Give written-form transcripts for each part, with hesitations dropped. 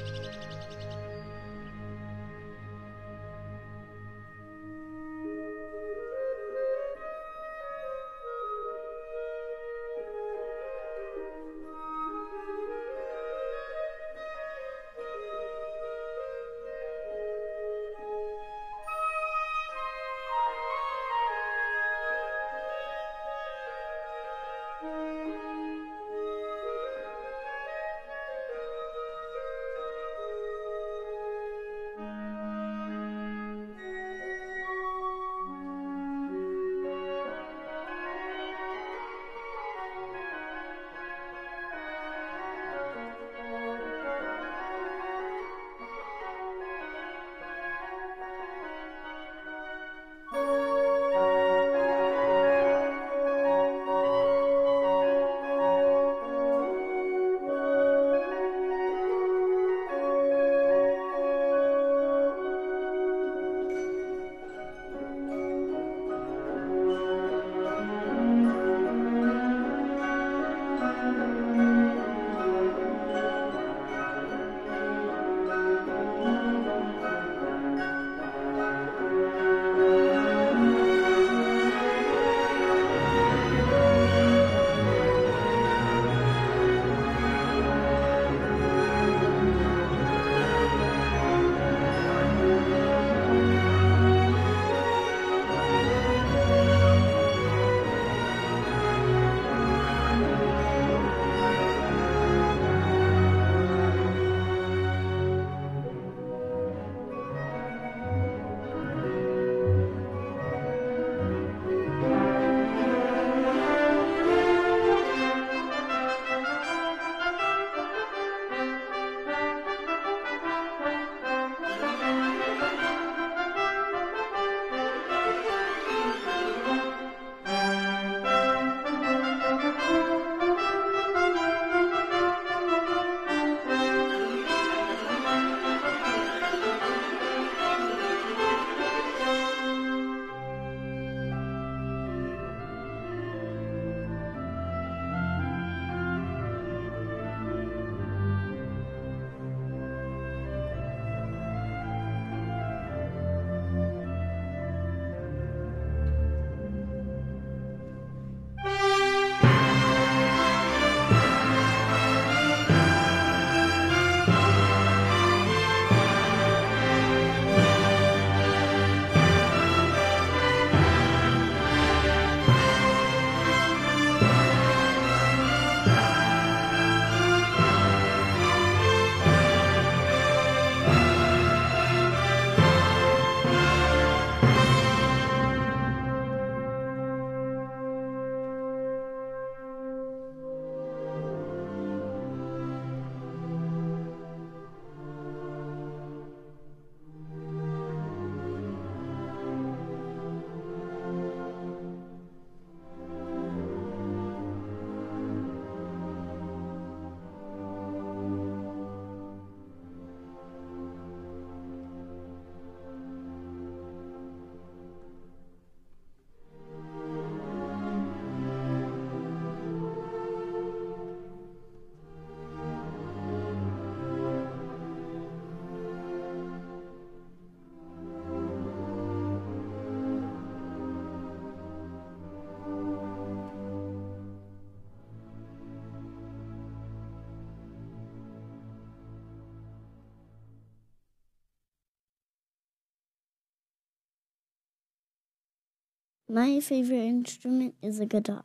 My favorite instrument is a guitar.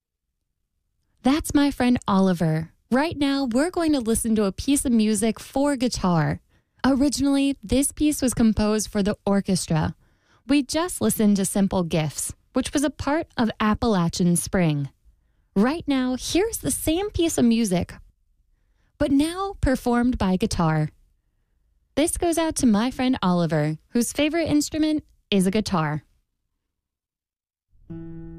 That's my friend Oliver. Right now, we're going to listen to a piece of music for guitar. Originally, this piece was composed for the orchestra. We just listened to Simple Gifts, which was a part of Appalachian Spring. Right now, here's the same piece of music, but now performed by guitar. This goes out to my friend Oliver, whose favorite instrument is a guitar.